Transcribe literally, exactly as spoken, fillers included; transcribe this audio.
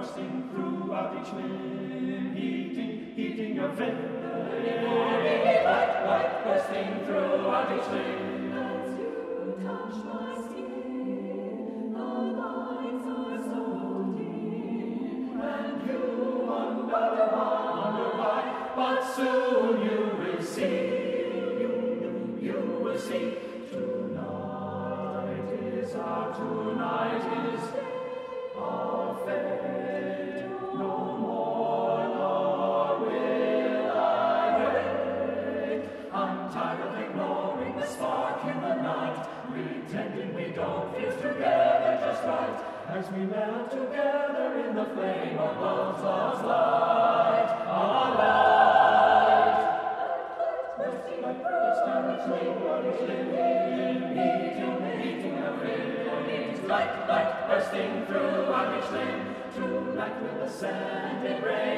bursting throughout each limb, heating, heating your veins. Light, light bursting throughout each limb. As you touch my skin, the lights are so dim, And you wonder why, wonder why, but soon you will see, you, you will see. Tonight is our, tonight is our fate. No more nor will I wait. I'm tired of ignoring the spark in the night, pretending we don't feel together just right, as we melt together in the flame of love's, love's light. Our light, bursting, bursting through each limb, heating, heating our veins. Light, light bursting through each limb. Tonight will ascend in rain.